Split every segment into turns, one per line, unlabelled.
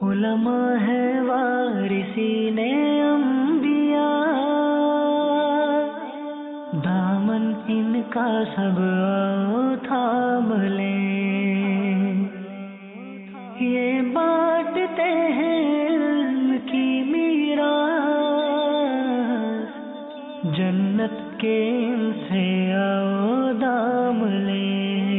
علماء ہے وارثین انبیاء، دامن ان کا سب تھام لیں، یہ بانٹتے ہیں علم کی میراث، جنت کے ان سے آؤ دام لیں۔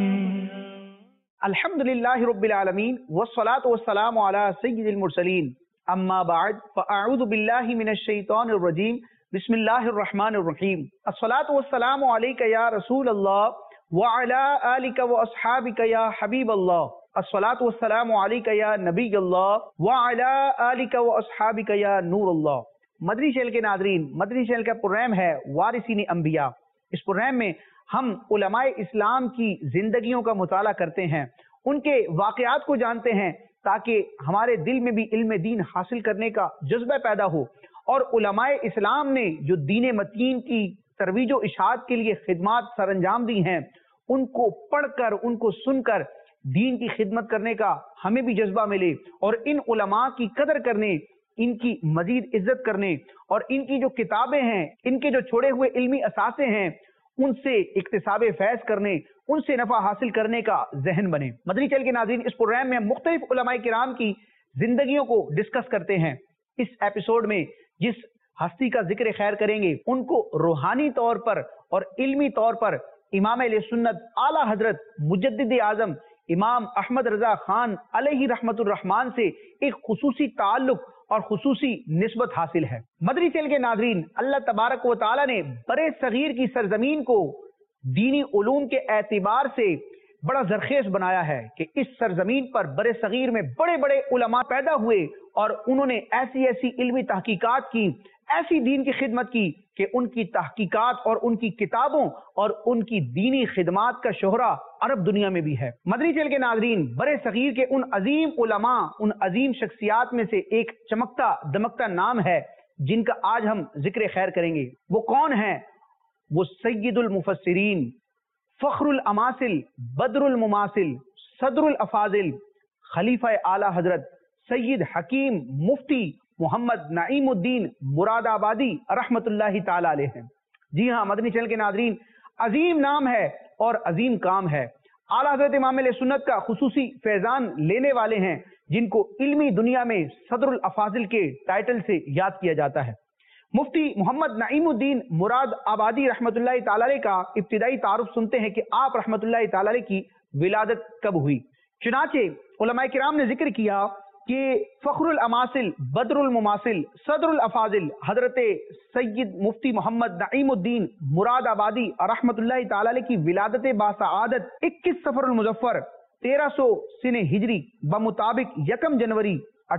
الحمدللہ رب العالمین والصلاة والسلام علی سید المرسلین، اما بعد فاعوذ باللہ من الشیطان الرجیم، بسم اللہ الرحمن الرحیم۔ الصلاة والسلام علیک یا رسول اللہ وعلی آلک واصحابک یا حبیب اللہ، الصلاة والسلام علیک یا نبی اللہ وعلی آلک واصحابک یا نور اللہ۔ مدنی چینل کے ناظرین، مدنی چینل کا پروگرام ہے وارثین انبیاء۔ اس پروگرام میں ہم علماء اسلام کی زندگیوں کا مطالعہ کرتے ہیں، ان کے واقعات کو جانتے ہیں تاکہ ہمارے دل میں بھی علم دین حاصل کرنے کا جذبہ پیدا ہو، اور علماء اسلام نے جو دین متین کی ترویج و اشاعت کے لیے خدمات سر انجام دی ہیں، ان کو پڑھ کر، ان کو سن کر دین کی خدمت کرنے کا ہمیں بھی جذبہ ملے، اور ان علماء کی قدر کرنے، ان کی مزید عزت کرنے، اور ان کی جو کتابیں ہیں، ان کے جو چھوڑے ہوئے علمی اثاثے ہیں، ان سے اکتساب فیض کرنے، ان سے نفع حاصل کرنے کا ذہن بنے۔ مدنی چینل کے ناظرین، اس پروگرام میں مختلف علماء کرام کی زندگیوں کو ڈسکس کرتے ہیں۔ اس ایپیسوڈ میں جس ہستی کا ذکر خیر کریں گے، ان کو روحانی طور پر اور علمی طور پر امام اہل سنت اعلیٰ حضرت مجدد اعظم امام احمد رضا خان علیہ رحمت الرحمان سے ایک خصوصی تعلق اور خصوصی نسبت حاصل ہے۔ مدنی چینل کے ناظرین، اللہ تبارک و تعالی نے برے صغیر کی سرزمین کو دینی علوم کے اعتبار سے بڑا زرخیز بنایا ہے کہ اس سرزمین پر برے صغیر میں بڑے بڑے علماء پیدا ہوئے، اور انہوں نے ایسی ایسی علمی تحقیقات کی، ایسی دین کی خدمت کی کہ ان کی تحقیقات اور ان کی کتابوں اور ان کی دینی خدمات کا شہرہ عرب دنیا میں بھی ہے۔ مدنی چینل کے ناظرین، برے صغیر کے ان عظیم علماء، ان عظیم شخصیات میں سے ایک چمکتا دمکتا نام ہے جن کا آج ہم ذکر خیر کریں گے۔ وہ کون ہیں؟ وہ سید المفسرین، فخر الاماثل، بدر المماثل، صدر الافاضل، خلیفہ اعلیٰ حضرت سید حکیم مفتی محمد نعیم الدین مراد آبادی رحمت اللہ تعالی علیہ ہیں۔ جی ہاں مدنی چینل کے ناظرین، عظیم نام ہے اور عظیم کام ہے۔ اعلیٰ حضرت امام اہل سنت کا خصوصی فیضان لینے والے ہیں، جن کو علمی دنیا میں صدر الافاضل کے ٹائٹل سے یاد کیا جاتا ہے۔ مفتی محمد نعیم الدین مراد آبادی رحمت اللہ تعالی علیہ کا ابتدائی تعارف سنتے ہیں کہ آپ رحمت اللہ تعالی علیہ کی ولادت کب ہوئی۔ چنانچہ علماء کرام نے ذکر کیا کہ فخر الاماثل، بدر المماثل، صدر الافاضل حضرت سید مفتی محمد نعیم الدین مراد آبادی رحمت اللہ تعالی علیہ کی ولادت باسعادت 21 صفر المظفر 1300 سن ہجری بمطابق 1 جنوری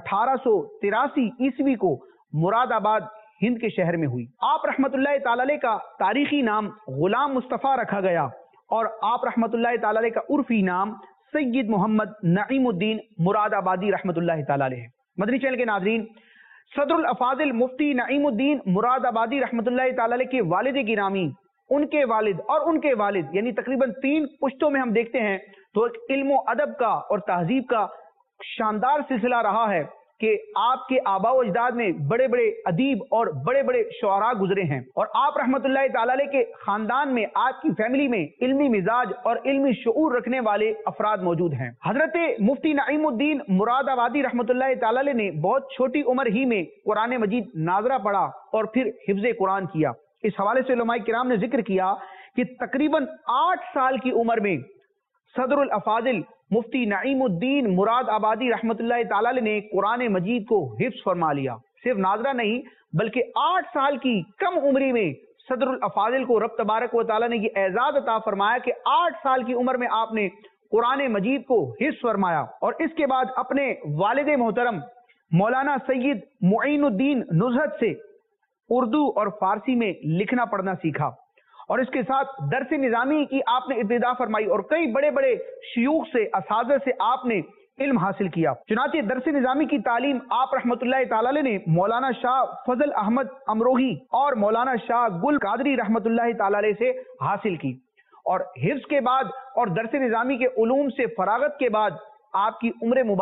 1883 عیسوی کو مراد آباد ہند کے شہر میں ہوئی۔ آپ رحمت اللہ تعالی علیہ کا تاریخی نام غلام مصطفیٰ رکھا گیا، اور آپ رحمت اللہ تعالی علیہ کا عرفی نام سید محمد نعیم الدین مراد آبادی رحمت اللہ تعالی علیہ۔ مدنی چینل کے ناظرین، صدر الافاضل مفتی نعیم الدین مراد آبادی رحمت اللہ تعالی علیہ کے والد گرامی، ان کے والد اور ان کے والد، یعنی تقریباً 3 پشتوں میں ہم دیکھتے ہیں تو ایک علم و ادب کا اور تہذیب کا شاندار سلسلہ رہا ہے کہ آپ کے آباء و اجداد میں بڑے بڑے ادیب اور بڑے بڑے شعراء گزرے ہیں، اور آپ رحمت اللہ تعالی علیہ کے خاندان میں، آپ کی فیملی میں علمی مزاج اور علمی شعور رکھنے والے افراد موجود ہیں۔ حضرت مفتی نعیم الدین مراد آبادی رحمت اللہ تعالی علیہ نے بہت چھوٹی عمر ہی میں قرآن مجید ناظرہ پڑھا اور پھر حفظ قرآن کیا۔ اس حوالے سے علماء کرام نے ذکر کیا کہ تقریباً 8 سال کی عمر میں صدر الافاضل مفتی نعیم الدین مراد آبادی رحمت اللہ تعالی علیہ نے قرآن مجید کو حفظ فرما لیا۔ صرف ناظرہ نہیں بلکہ 8 سال کی کم عمری میں صدر الافاضل کو رب تبارک و تعالی نے یہ اعزاز عطا فرمایا کہ 8 سال کی عمر میں آپ نے قرآن مجید کو حفظ فرمایا، اور اس کے بعد اپنے والد محترم مولانا سید معین الدین نزہت سے اردو اور فارسی میں لکھنا پڑھنا سیکھا، اور اس کے ساتھ درس نظامی کی آپ نے ابتدا فرمائی، اور کئی بڑے بڑے شیوخ سے، اساتذہ سے آپ نے علم حاصل کیا۔ چنانچہ درس نظامی کی تعلیم آپ رحمت اللہ تعالی علیہ نے مولانا شاہ فضل احمد امروہی اور مولانا شاہ گل قادری رحمت اللہ تعالی علیہ سے حاصل کی، اور حفظ کے بعد اور درس نظامی کے علوم سے فراغت کے بعد آپ کی عمر مبارک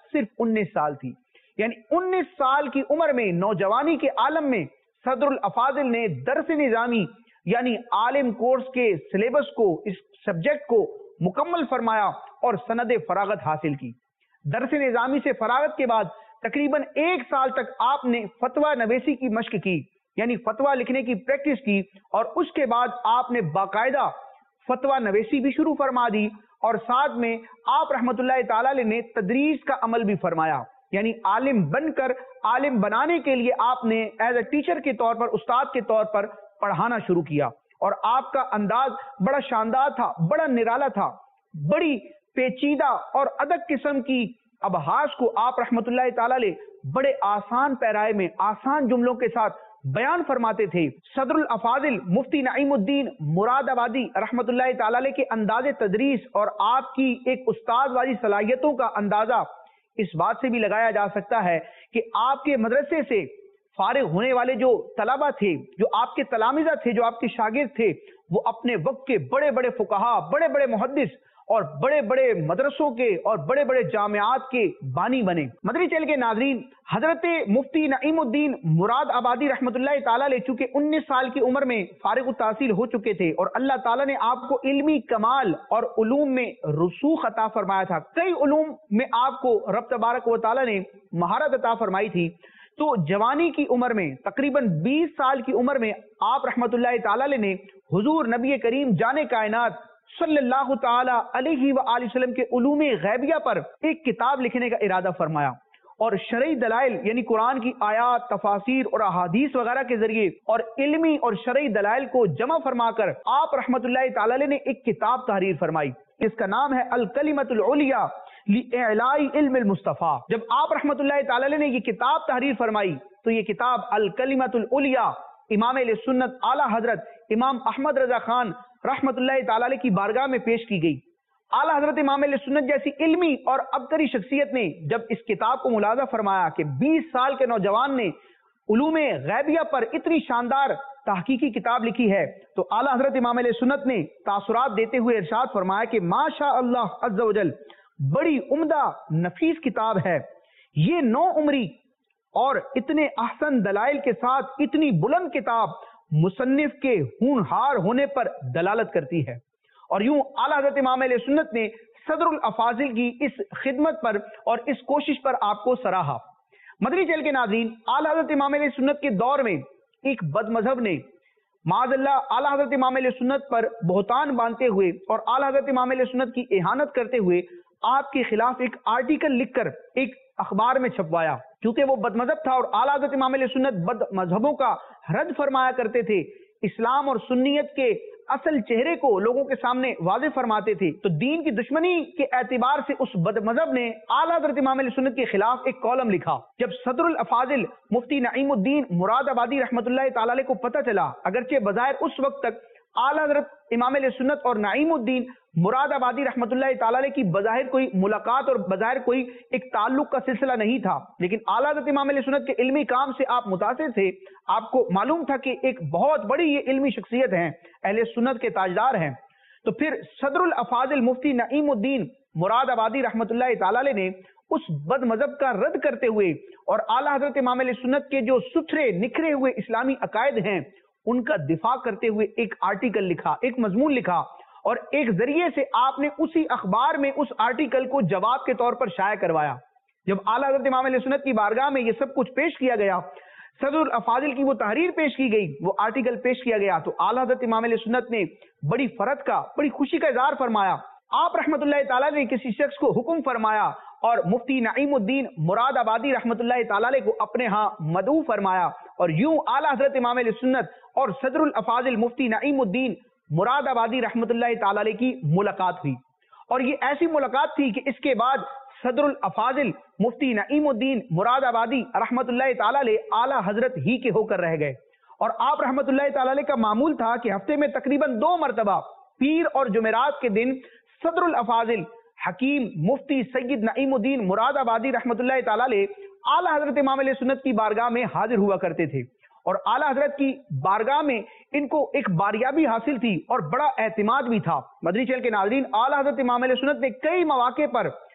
صرف 19 سال تھی. یعنی 19 سال کی عمر میں نوجوانی کے عالم میں صدر الافاضل نے درس نظامی یعنی عالم کورس کے سلیبس کو، اس سبجیکٹ کو مکمل فرمایا اور سند فراغت حاصل کی. درس نظامی سے فراغت کے بعد تقریباً 1 سال تک آپ نے فتویٰ نویسی کی مشق کی، یعنی فتویٰ لکھنے کی پریکٹس کی، اور اس کے بعد آپ نے باقاعدہ فتویٰ نویسی بھی شروع فرما دی، اور ساتھ میں آپ رحمت اللہ تعالی علیہ نے تدریس کا عمل بھی فرمایا. یعنی عالم بن کر عالم بنانے کے لیے آپ نے ایز اے ٹیچر کے طور پر، استاد کے طور پر پڑھانا شروع کیا، اور آپ کا انداز بڑا شاندار تھا، بڑا نرالا تھا. بڑی پیچیدہ اور ادق قسم کی ابحاث کو آپ رحمت اللہ تعالی علیہ بڑے آسان پیرائے میں، آسان جملوں کے ساتھ بیان فرماتے تھے. صدر الافاضل مفتی نعیم الدین مراد آبادی رحمت اللہ تعالی علیہ کے انداز تدریس اور آپ کی ایک استاد والی صلاحیتوں کا اندازہ اس بات سے بھی لگایا جا سکتا ہے کہ آپ کے مدرسے سے فارغ ہونے والے جو طلبہ تھے، جو آپ کے تلامذہ تھے، جو آپ کے شاگرد تھے، وہ اپنے وقت کے بڑے بڑے فقہا، بڑے بڑے محدث اور بڑے بڑے مدرسوں کے اور بڑے بڑے جامعات کے بانی بنے. مدنی چینل کے ناظرین، حضرت مفتی نعیم الدین مراد آبادی رحمت اللہ تعالیٰ علیہ چونکہ 19 سال کی عمر میں فارغ التحصیل ہو چکے تھے، اور اللہ تعالیٰ نے آپ کو علمی کمال اور علوم میں رسوخ عطا فرمایا تھا. کئی علوم میں آپ کو رب تبارک و تعالیٰ نے مہارت عطا فرمائی تھی. تو جوانی کی عمر میں تقریباً 20 سال کی عمر میں آپ رحمت اللہ تعالیٰ علیہ نے حضور نبی کریم جان کائنات صلی اللہ تعالی علیہ وآلہ وسلم کے علوم غیبیہ پر ایک کتاب لکھنے کا ارادہ فرمایا، اور شرعی دلائل یعنی قرآن کی آیات، تفاسیر اور احادیث وغیرہ کے ذریعے اور علمی اور شرعی دلائل کو جمع فرما کر آپ رحمت اللہ تعالی علیہ نے ایک کتاب تحریر فرمائی. اس کا نام ہے الکلمۃ العلیٰ لإعلاء علم المصطفیٰ. جب آپ رحمت اللہ تعالی علیہ نے یہ کتاب تحریر فرمائی تو یہ کتاب الکلمۃ العلیٰ امام اہل سنت اعلیٰ حضرت امام احمد رضا خان رحمت اللہ تعالی علیہ کی بارگاہ میں پیش کی گئی. اعلیٰ حضرت امام اہل سنت جیسی علمی اور ابتری شخصیت نے جب اس کتاب کو ملاحظہ فرمایا کہ 20 سال کے نوجوان نے علوم غیبیہ پر اتنی شاندار تحقیقی کتاب لکھی ہے، تو اعلیٰ حضرت امام اہل سنت نے تاثرات دیتے ہوئے ارشاد فرمایا کہ ماشاء اللہ عز و جل، بڑی عمدہ نفیس کتاب ہے یہ. 9 عمری اور اتنے احسن دلائل کے ساتھ اتنی بلند کتاب مصنف کے ہونہار ہونے پر دلالت کرتی ہے. اور یوں اعلیٰ حضرت امام اہل سنت نے صدر الافاضل کی اس خدمت پر اور اس کوشش پر آپ کو سراہا. مدنی چینل کے ناظرین، اعلیٰ حضرت امام اہل سنت کے دور میں ایک بد مذہب نے معاذ اللہ اعلیٰ حضرت امام اہل سنت پر بہتان باندھتے ہوئے اور اعلیٰ حضرت امام اہل سنت کی اہانت کرتے ہوئے آپ کے خلاف ایک آرٹیکل لکھ کر ایک اخبار میں چھپوایا. کیونکہ وہ بد مذہب تھا اور اعلیٰ حضرت امام اہل سنت بد مذہبوں کا رد فرمایا کرتے تھے، اسلام اور سنیت کے اصل چہرے کو لوگوں کے سامنے واضح فرماتے تھے، تو دین کی دشمنی کے اعتبار سے اس بد مذہب نے اعلیٰ حضرت امام اہل سنت کے خلاف ایک کالم لکھا. جب صدر الافاضل مفتی نعیم الدین مراد آبادی رحمت اللہ تعالی علیہ کو پتہ چلا، اگرچہ بظاہر اس وقت تک اعلیٰ حضرت امام اہل سنت اور نعیم الدین مراد آبادی رحمت اللہ تعالی علیہ کی بظاہر کوئی ملاقات اور بظاہر کوئی ایک تعلق کا سلسلہ نہیں تھا، لیکن اعلیٰ حضرت امام اہل سنت کے علمی کام سے آپ متاثر تھے. آپ کو معلوم تھا کہ ایک بہت بڑی یہ علمی شخصیت ہیں، اہل سنت کے تاجدار ہیں. تو پھر صدر الافاضل مفتی نعیم الدین مراد آبادی رحمت اللہ تعالی علیہ نے اس بد مذہب کا رد کرتے ہوئے اور اعلیٰ حضرت امام اہل سنت کے جو ستھرے نکھرے ہوئے اسلامی عقائد ہیں ان کا دفاع کرتے ہوئے ایک آرٹیکل لکھا، ایک مضمون لکھا، اور ایک ذریعے سے آپ نے اسی اخبار میں اس آرٹیکل کو جواب کے طور پر شائع کروایا. جب اعلیٰ حضرت امام اہل سنت کی بارگاہ میں یہ سب کچھ پیش کیا گیا، صدر الافاضل کی وہ تحریر پیش کی گئی، وہ آرٹیکل پیش کیا گیا، تو اعلیٰ حضرت امام اہل سنت نے بڑی فرحت کا، بڑی خوشی کا اظہار فرمایا. آپ رحمت اللہ تعالیٰ نے کسی شخص کو حکم فرمایا اور مفتی نعیم الدین مراد آبادی رحمت اللہ تعالیٰ علیہ کو اپنے ہاں مدعو فرمایا، اور یوں اعلیٰ حضرت امام اہل سنت اور صدر الافاضل مفتی نعیم الدین مراد آبادی رحمت اللہ تعالیٰ علیہ کی ملاقات ہوئی. اور یہ ایسی ملاقات تھی کہ اس کے بعد صدر الافاضل مفتی نعیم الدین مراد آبادی رحمت اللہ تعالیٰ علیہ اعلیٰ حضرت ہی کے ہو کر رہ گئے. اور آپ رحمت اللہ تعالیٰ علیہ کا معمول تھا کہ ہفتے میں تقریباً 2 مرتبہ پیر اور جمعرات کے دن صدر الافاضل حکیم مفتی سید نعیم الدین مراد آبادی رحمت اللہ تعالیٰ علیہ اعلیٰ حضرت امام علیہ سنت کی بارگاہ میں حاضر ہوا کرتے تھے. اور اعلیٰ حضرت کی بارگاہ میں ان کو ایک باریابی حاصل تھی اور بڑا اعتماد بھی تھا. مدنی چینل کے ناظرین، اعلیٰ حضرت امام علیہ سنت نے کئی مواقع پر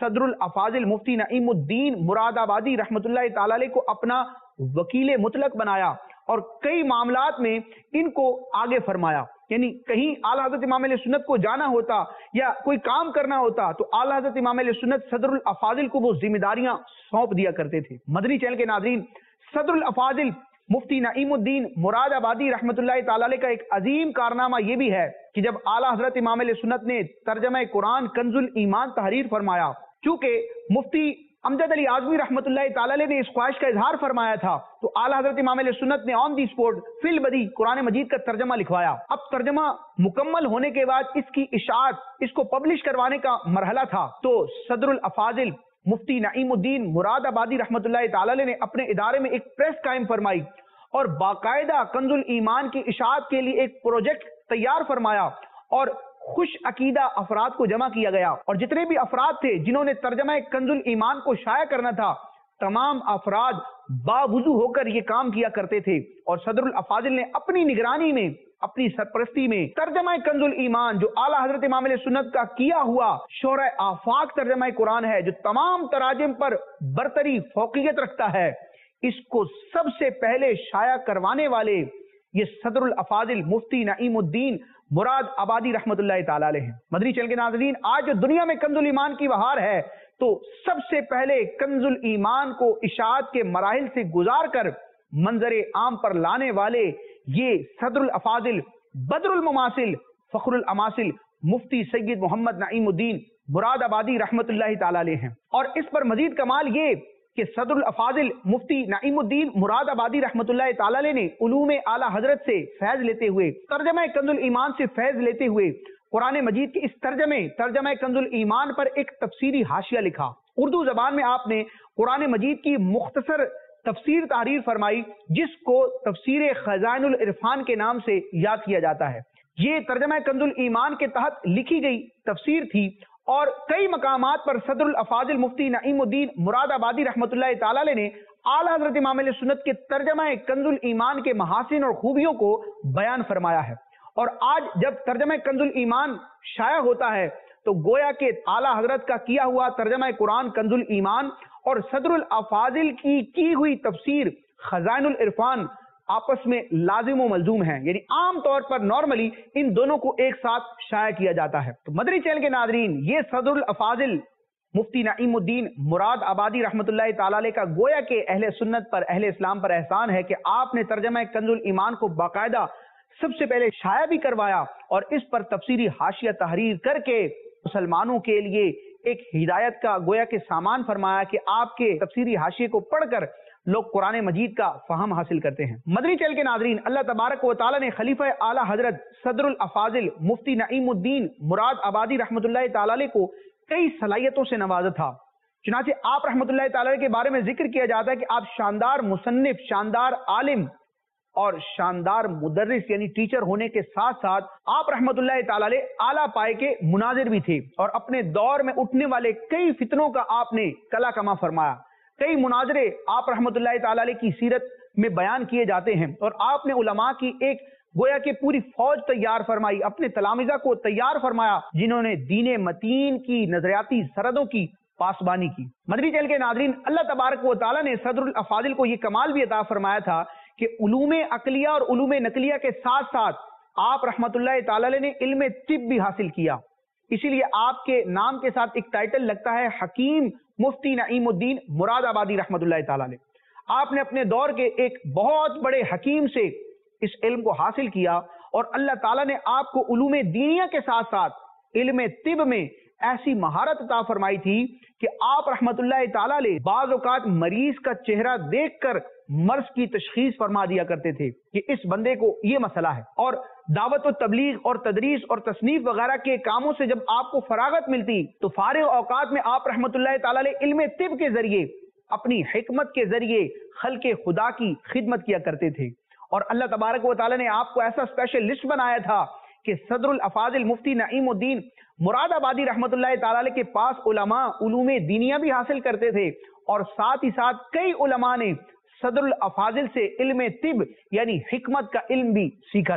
صدر الافاضل مفتی نعیم الدین مراد آبادی رحمۃ اللہ تعالی علیہ کو اپنا وکیل مطلق بنایا اور کئی معاملات میں ان کو آگے فرمایا. یعنی کہیں اعلیٰ حضرت امام علیہ سنت کو جانا ہوتا یا کوئی کام کرنا ہوتا تو اعلیٰ حضرت امام علیہ سنت صدر الافاضل کو وہ ذمہ داریاں سونپ دیا کرتے تھے. مدنی چینل کے ناظرین، صدر الافاضل مفتی نعیم الدین مراد آبادی رحمۃ اللہ تعالی علیہ کا ایک عظیم کارنامہ یہ بھی ہے کہ جب اعلیٰ حضرت امام علیہ سنت نے ترجمہ قرآن کنز الایمان تحریر فرمایا، چونکہ مفتی امجد علی اعظمی رحمۃ اللہ تعالی علیہ نے اس خواہش کا اظہار فرمایا تھا تو اعلیٰ حضرت امام علیہ سنت نے آن دی اسپوٹ فی البدی قرآن مجید کا ترجمہ لکھوایا. اب ترجمہ مکمل ہونے کے بعد اس کی اشاعت، اس کو پبلش کروانے کا مرحلہ تھا تو صدر الافاضل مفتی نعیم الدین مراد آبادی رحمۃ اللہ تعالی علیہ نے اپنے ادارے میں ایک پریس قائم فرمائی اور باقاعدہ کنز الایمان کی اشاعت کے لیے ایک پروجیکٹ تیار فرمایا اور خوش عقیدہ افراد کو جمع کیا گیا. اور جتنے بھی افراد تھے جنہوں نے ترجمہ کنز الایمان کو شائع کرنا تھا، تمام افراد باوضو ہو کر یہ کام کیا کرتے تھے اور صدر الافاضل نے اپنی نگرانی میں، اپنی سرپرستی میں ترجمہ کنز الایمان جو اعلیٰ حضرت امام علیہ سنت کا کیا ہوا شورۂ آفاق ترجمہ قرآن ہے، جو تمام تراجم پر برتری فوقیت رکھتا ہے، اس کو سب سے پہلے شائع کروانے والے یہ صدر الافاضل مفتی نعیم الدین مراد آبادی رحمۃ اللہ تعالی علیہ ہیں. مدنی چینل کے ناظرین، آج جو دنیا میں کنز الایمان کی بہار ہے تو سب سے پہلے کنز الایمان کو اشاعت کے مراحل سے گزار کر منظر عام پر لانے والے یہ صدر الافاضل بدر المماثل فخر الاماثل مفتی سید محمد نعیم الدین مراد آبادی رحمۃ اللہ تعالی علیہ ہیں. اور اس پر مزید کمال یہ کہ صدر الافاضل مفتی نعیم الدین مراد آبادی رحمۃ اللہ تعالی علیہ نے علوم اعلیٰ حضرت سے فیض لیتے ہوئے، ترجمہ کنز الایمان سے فیض لیتے ہوئے قرآن مجید کے اس ترجمہ کنز الایمان پر ایک تفسیری حاشیہ لکھا. اردو زبان میں آپ نے قرآن مجید کی مختصر تفسیر تحریر فرمائی جس کو تفسیر خزائن العرفان کے نام سے یاد کیا جاتا ہے. یہ ترجمہ کنز الایمان کے تحت لکھی گئی تفسیر تھی اور کئی مقامات پر صدر الافاضل مفتی نعیم الدین مراد آبادی رحمۃ اللہ تعالی علیہ نے اعلیٰ حضرت امام علیہ سنت کے ترجمہ کنز الایمان کے محاسن اور خوبیوں کو بیان فرمایا ہے. اور آج جب ترجمہ کنز الایمان شائع ہوتا ہے تو گویا کہ اعلیٰ حضرت کا کیا ہوا ترجمہ قرآن کنز الایمان اور صدر الافاضل کی ہوئی تفسیر خزائن العرفان آپس میں لازم و ملزوم ہیں. یعنی عام طور پر نارملی ان دونوں کو ایک ساتھ شائع کیا جاتا ہے. تو مدنی چینل کے ناظرین، یہ صدر الافاضل مفتی نعیم الدین مراد آبادی رحمۃ اللہ تعالی علیہ کا گویا کہ اہل سنت پر، اہل اسلام پر احسان ہے کہ آپ نے ترجمہ کنز الایمان کو باقاعدہ سب سے پہلے شائع بھی کروایا اور اس پر تفسیری حاشیہ تحریر کر کے مسلمانوں کے لیے ایک ہدایت کا گویا کہ سامان فرمایا کہ آپ کے تفسیری حاشیے کو پڑھ کر لوگ قرآن مجید کا فہم حاصل کرتے ہیں. مدنی چینل کے ناظرین، اللہ تبارک و تعالی نے خلیفہ اعلیٰ حضرت صدر الافاضل مفتی نعیم الدین مراد آبادی رحمۃ اللہ تعالی علیہ کو کئی صلاحیتوں سے نوازا تھا. چنانچہ آپ رحمۃ اللہ تعالی علیہ کے بارے میں ذکر کیا جاتا ہے کہ آپ شاندار مصنف، شاندار عالم اور شاندار مدرس یعنی ٹیچر ہونے کے ساتھ ساتھ آپ رحمۃ اللہ تعالی علیہ اعلیٰ پائے کے مناظر بھی تھے اور اپنے دور میں اٹھنے والے کئی فتنوں کا آپ نے کلا کما فرمایا. کئی مناظرے آپ رحمۃ اللہ تعالی علیہ کی سیرت میں بیان کیے جاتے ہیں اور آپ نے علماء کی ایک گویا کہ پوری فوج تیار فرمائی، اپنے تلامذہ کو تیار فرمایا جنہوں نے دین متین کی نظریاتی سرحدوں کی پاسبانی کی. مدنی چینل کے ناظرین، اللہ تبارک و تعالی نے صدر الافاضل کو یہ کمال بھی عطا فرمایا تھا کہ علوم عقلیہ اور علوم نقلیہ کے ساتھ ساتھ آپ رحمۃ اللہ تعالی علیہ نے علم طب بھی حاصل کیا. اسی لیے آپ کے نام کے ساتھ ایک ٹائٹل لگتا ہے حکیم مفتی نعیم الدین مراد آبادی رحمۃ اللہ تعالی علیہ. آپ نے اپنے دور کے ایک بہت بڑے حکیم سے اس علم کو حاصل کیا اور اللہ تعالیٰ نے آپ کو علوم دینیہ کے ساتھ ساتھ علم طب میں ایسی مہارت عطا فرمائی تھی کہ آپ رحمت اللہ تعالیٰ علیہ بعض اوقات مریض کا چہرہ دیکھ کر مرض کی تشخیص فرما دیا کرتے تھے کہ اس بندے کو یہ مسئلہ ہے. اور دعوت و تبلیغ اور تدریس اور تصنیف وغیرہ کے کاموں سے جب آپ کو فراغت ملتی تو فارغ اوقات میں آپ رحمت اللہ تعالیٰ علیہ علم طب کے ذریعے، اپنی حکمت کے ذریعے خلق خدا کی خدمت کیا کرتے تھے. اور اللہ تبارک و تعالیٰ نے آپ کو ایسا اسپیشل لسٹ بنایا تھا کہ صدر الافاضل مفتی نعیم الدین مراد آبادی رحمت اللہ تعالیٰ علیہ کے پاس علماء علوم دینیہ بھی حاصل کرتے تھے اور ساتھ ہی ساتھ کئی علماء نے صدر الافاضل سے علم طب یعنی حکمت کا علم بھی سیکھا تھا.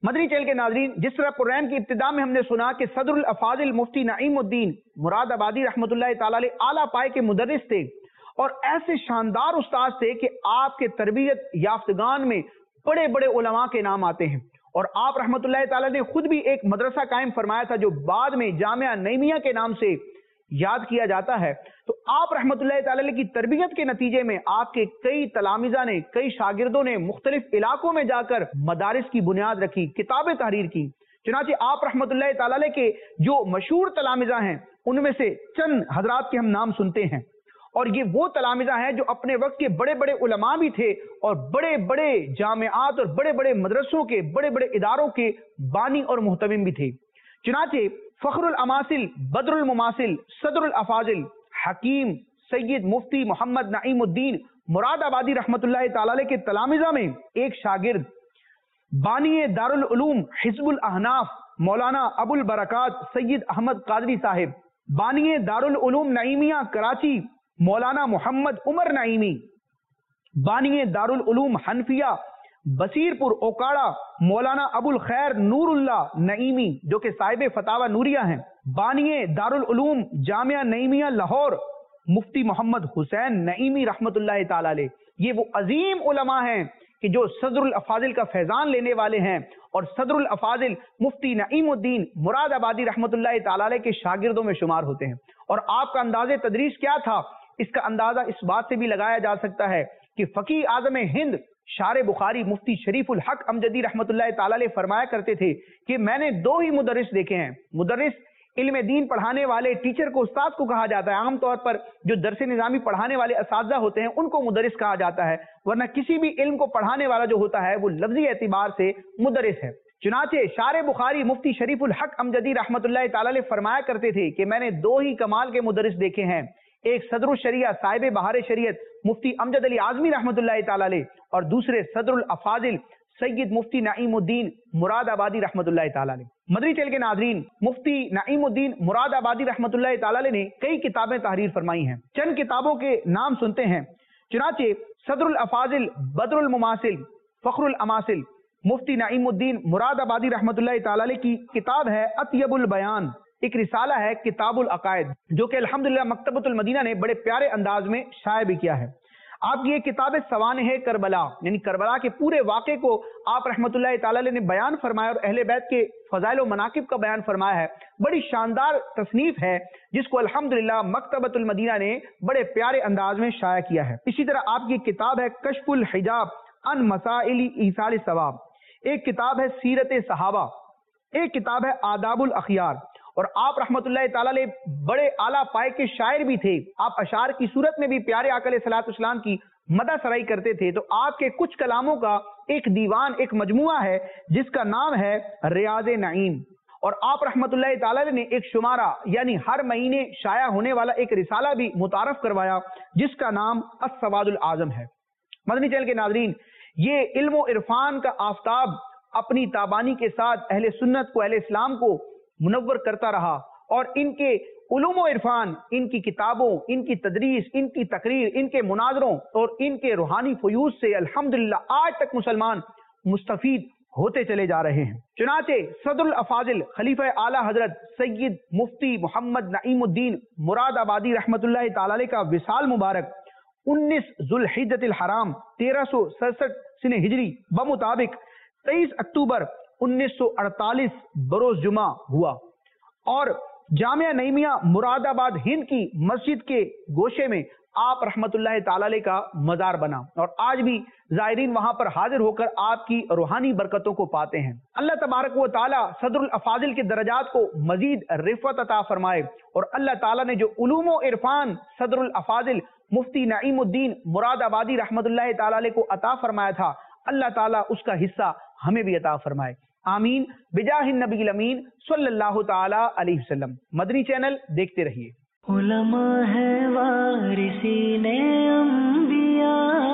مدنی چینل کے ناظرین، جس طرح پروگرام کی ابتدا میں ہم نے سنا کہ صدر الافاضل مفتی نعیم الدین مراد آبادی رحمۃ اللہ تعالی علیہ اعلیٰ پائے کے مدرس تھے اور ایسے شاندار استاد تھے کہ آپ کے تربیت یافتگان میں بڑے بڑے علماء کے نام آتے ہیں، اور آپ رحمۃ اللہ تعالی نے خود بھی ایک مدرسہ قائم فرمایا تھا جو بعد میں جامعہ نعیمیہ کے نام سے یاد کیا جاتا ہے۔ تو آپ رحمۃ اللہ تعالی کی تربیت کے نتیجے میں آپ کے کئی تلامذہ نے، کئی شاگردوں نے مختلف علاقوں میں جا کر مدارس کی بنیاد رکھی، کتابیں تحریر کی۔ چنانچہ آپ رحمۃ اللہ تعالی کے جو مشہور تلامذہ ہیں ان میں سے چند حضرات کے ہم نام سنتے ہیں، اور یہ وہ تلامذہ ہیں جو اپنے وقت کے بڑے بڑے علماء بھی تھے اور بڑے بڑے جامعات اور بڑے بڑے مدرسوں کے، بڑے بڑے اداروں کے بانی اور محتمم بھی تھے۔ چنانچہ فخر الاماثل، بدر المماثل، صدر الافاضل حکیم سید مفتی محمد نعیم الدین مراد آبادی رحمۃ اللہ تعالی کے تلامذہ میں ایک شاگرد بانی دارالعلوم حزب الاحناف مولانا ابو البرکات سید احمد قادری صاحب، بانی دارالعلوم نعیمیہ کراچی مولانا محمد عمر نعیمی، بانی دارالعلوم حنفیہ بصیر پور اوکاڑا مولانا ابو الخیر نور اللہ نعیمی جو کہ صاحب فتاوی نوریہ ہیں، بانی دارالعلوم جامعہ نعیمیہ لاہور مفتی محمد حسین نعیمی رحمت اللہ تعالی علیہ۔ یہ وہ عظیم علماء ہیں کہ جو صدر الافاضل کا فیضان لینے والے ہیں، اور صدر الافاضل مفتی نعیم الدین مراد آبادی رحمت اللہ تعالی علیہ کے شاگردوں میں شمار ہوتے ہیں۔ اور آپ کا انداز تدریس کیا تھا، اس کا اندازہ اس بات سے بھی لگایا جا سکتا ہے کہ فقیہ اعظم ہند شارع بخاری مفتی شریف الحق امجدی رحمت اللہ تعالی علیہ فرمایا کرتے تھے کہ میں نے دو ہی مدرس دیکھے ہیں۔ مدرس علم دین پڑھانے والے، ٹیچر کو استاد کو کہا جاتا ہے، عام طور پر جو درس نظامی پڑھانے والے اساتذہ ہوتے ہیں ان کو مدرس کہا جاتا ہے، ورنہ کسی بھی علم کو پڑھانے والا جو ہوتا ہے وہ لفظی اعتبار سے مدرس ہے۔ چنانچہ شارع بخاری مفتی شریف الحق امجدی رحمت اللہ تعالی علیہ فرمایا کرتے تھے کہ میں نے دو ہی کمال کے مدرس دیکھے ہیں، ایک صدر الشریعہ صاحب بہار شریعت مفتی امجد علی اعظمی رحمت اللہ تعالی علیہ، اور دوسرے صدر الافاضل سید مفتی نعیم الدین مراد آبادی رحمت اللہ تعالی علیہ۔ مدنی چینل کے ناظرین، مفتی نعیم الدین مراد آبادی رحمت اللہ تعالی علیہ نے کئی کتابیں تحریر فرمائی ہیں، چند کتابوں کے نام سنتے ہیں۔ چنانچہ صدر الافاضل بدر المماثل فخر الاماثل مفتی نعیم الدین مراد آبادی رحمت اللہ تعالی علیہ کی کتاب ہے اطیب البیان، ایک رسالہ ہے کتاب العقائد جو کہ الحمدللہ مکتبۃ المدینہ نے بڑے پیارے انداز میں شائع بھی کیا ہے۔ آپ کی یہ کتاب سوانح کربلا، یعنی کربلا کے پورے واقعے کو آپ رحمت اللہ تعالی علیہ نے بیان فرمایا اور اہل بیت کے فضائل و مناقب کا بیان فرمایا ہے۔ بڑی شاندار تصنیف ہے جس کو الحمدللہ مکتبۃ المدینہ نے بڑے پیارے انداز میں شائع کیا ہے۔ اسی طرح آپ کی کتاب ہے کشف الحجاب عن مسائل ایصال ثواب، ایک کتاب ہے سیرت صحابہ، ایک کتاب ہے آداب الاخیار، اور آپ رحمت اللہ تعالی علیہ بڑے اعلیٰ پائے کے شاعر بھی تھے۔ آپ اشعار کی صورت میں بھی پیارے آقا علیہ الصلوۃ والسلام کی مدح سرائی کرتے تھے۔ تو آپ کے کچھ کلاموں کا ایک دیوان، ایک مجموعہ ہے جس کا نام ہے ریاض نعیم، اور آپ رحمت اللہ تعالی علیہ نے ایک شمارہ یعنی ہر مہینے شائع ہونے والا ایک رسالہ بھی متعارف کروایا جس کا نام السواد الاعظم ہے۔ مدنی چینل کے ناظرین، یہ علم و عرفان کا آفتاب اپنی تابانی کے ساتھ اہل سنت کو، اہل اسلام کو منور کرتا رہا، اور ان کے علوم و عرفان، ان کی کتابوں، ان کی تدریس، ان کی تقریر، ان کے مناظروں اور ان کے روحانی فیوز سے الحمدللہ آج تک مسلمان مستفید ہوتے چلے جا رہے ہیں۔ چنانچہ صدر الافاضل خلیفہ اعلیٰ حضرت سید مفتی محمد نعیم الدین مراد آبادی رحمت اللہ تعالی علیہ کا وصال مبارک 19 ذوالحجۃ الحرام 1367 سن ہجری بمطابق 23 اکتوبر 1948 بروز جمعہ ہوا، اور جامعہ نعیمیہ مراد آباد ہند کی مسجد کے گوشے میں آپ رحمت اللہ تعالی علیہ کا مزار بنا، اور آج بھی زائرین وہاں پر حاضر ہو کر آپ کی روحانی برکتوں کو پاتے ہیں۔ اللہ تبارک و تعالی صدر الافاضل کے درجات کو مزید رفعت عطا فرمائے، اور اللہ تعالی نے جو علوم و عرفان صدر الافاضل مفتی نعیم الدین مراد آبادی رحمت اللہ تعالی علیہ کو عطا فرمایا تھا، اللہ تعالیٰ اس کا حصہ ہمیں بھی عطا فرمائے، آمین بجاہ النبی الامین صلی اللہ تعالی علیہ وسلم۔ مدنی چینل دیکھتے رہیے۔
علماء ہے وارثین انبیاء،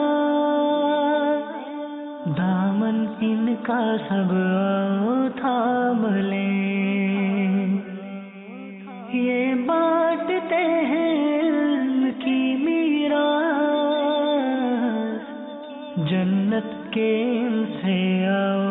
دامن ان کا سب تھام لیں، یہ بانٹتے ہیں علم کی میراث، جنت کے ان سے آؤ